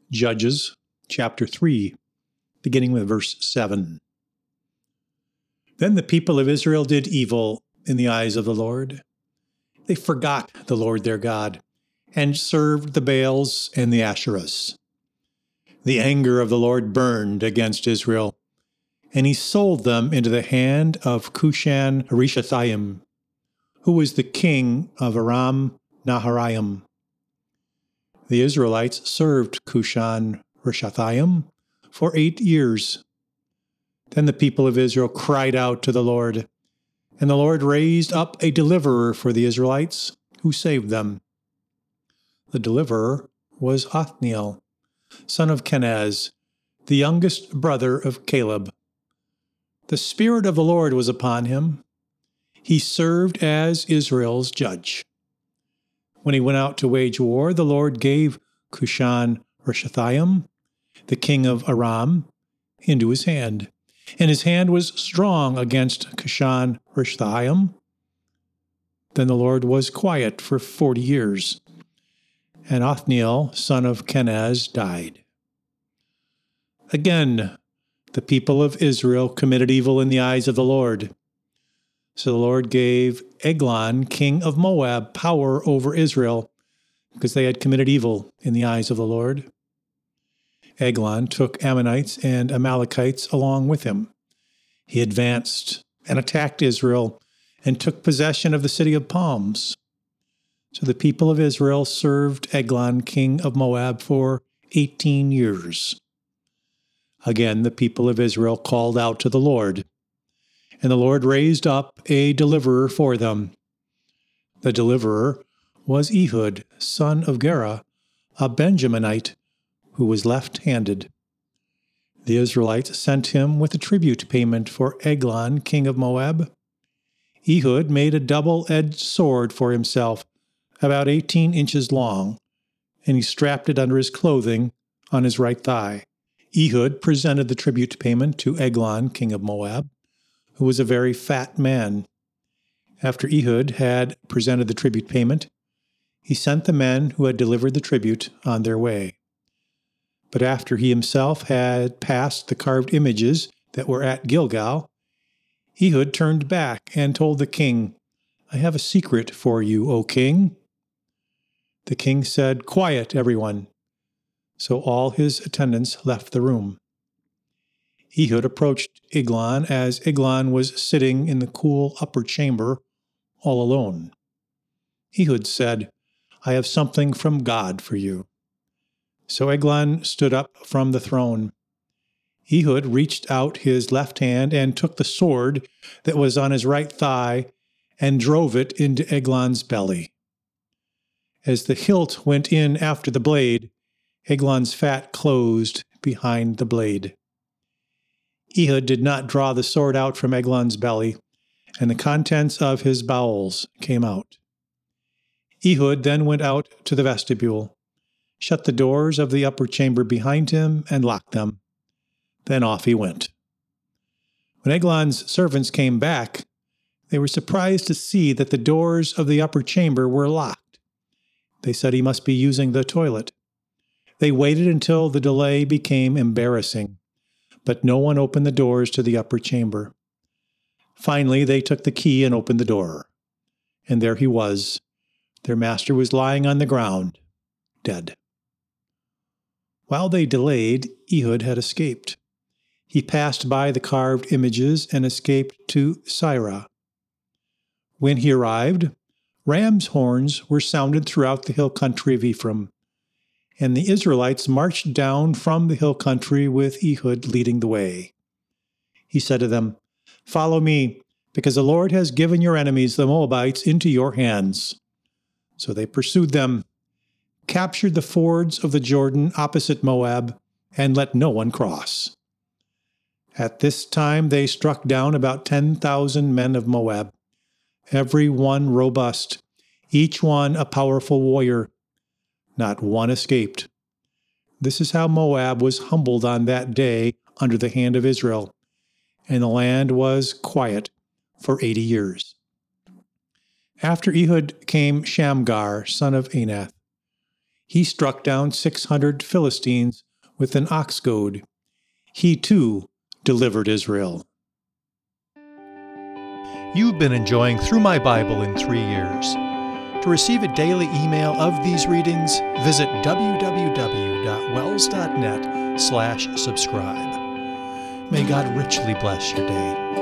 Judges chapter 3, beginning with verse 7. Then the people of Israel did evil in the eyes of the Lord. They forgot the Lord their God and served the Baals and the Asherahs. The anger of the Lord burned against Israel, and he sold them into the hand of Cushan-Rishathaim, who was the king of Aram Naharaim. The Israelites served Cushan-Rishathaim for 8 years. Then the people of Israel cried out to the Lord, and the Lord raised up a deliverer for the Israelites, who saved them. The deliverer was Othniel, son of Kenaz, the youngest brother of Caleb. The Spirit of the Lord was upon him. He served as Israel's judge. When he went out to wage war, the Lord gave Cushan-Rishathaim, the king of Aram, into his hand, and his hand was strong against Cushan-Rishathaim. Then the Lord was quiet for 40 years, and Othniel, son of Kenaz, died. Again, the people of Israel committed evil in the eyes of the Lord. So the Lord gave Eglon, king of Moab, power over Israel, because they had committed evil in the eyes of the Lord. Eglon took Ammonites and Amalekites along with him. He advanced and attacked Israel and took possession of the city of palms. So the people of Israel served Eglon, king of Moab, for 18 years. Again, the people of Israel called out to the Lord, and the Lord raised up a deliverer for them. The deliverer was Ehud, son of Gera, a Benjaminite, who was left-handed. The Israelites sent him with a tribute payment for Eglon, king of Moab. Ehud made a double-edged sword for himself, about 18 inches long, and he strapped it under his clothing on his right thigh. Ehud presented the tribute payment to Eglon, king of Moab, who was a very fat man. After Ehud had presented the tribute payment, he sent the men who had delivered the tribute on their way. But after he himself had passed the carved images that were at Gilgal, Ehud turned back and told the king, "I have a secret for you, O king." The king said, "Quiet, everyone." So all his attendants left the room. Ehud approached Eglon as Eglon was sitting in the cool upper chamber, all alone. Ehud said, "I have something from God for you." So Eglon stood up from the throne. Ehud reached out his left hand and took the sword that was on his right thigh and drove it into Eglon's belly. As the hilt went in after the blade, Eglon's fat closed behind the blade. Ehud did not draw the sword out from Eglon's belly, and the contents of his bowels came out. Ehud then went out to the vestibule, shut the doors of the upper chamber behind him, and locked them. Then off he went. When Eglon's servants came back, they were surprised to see that the doors of the upper chamber were locked. They said he must be using the toilet. They waited until the delay became embarrassing, but no one opened the doors to the upper chamber. Finally, they took the key and opened the door. And there he was. Their master was lying on the ground, dead. While they delayed, Ehud had escaped. He passed by the carved images and escaped to Sirah. When he arrived, ram's horns were sounded throughout the hill country of Ephraim, and the Israelites marched down from the hill country with Ehud leading the way. He said to them, "Follow me, because the Lord has given your enemies, the Moabites, into your hands." So they pursued them, captured the fords of the Jordan opposite Moab, and let no one cross. At this time they struck down about 10,000 men of Moab, every one robust, each one a powerful warrior. Not one escaped. This is how Moab was humbled on that day under the hand of Israel, and the land was quiet for 80 years. After Ehud came Shamgar, son of Anath. He struck down 600 Philistines with an ox goad. He too delivered Israel. You've been enjoying Through My Bible in 3 Years. To receive a daily email of these readings, visit www.wells.net/subscribe. May God richly bless your day.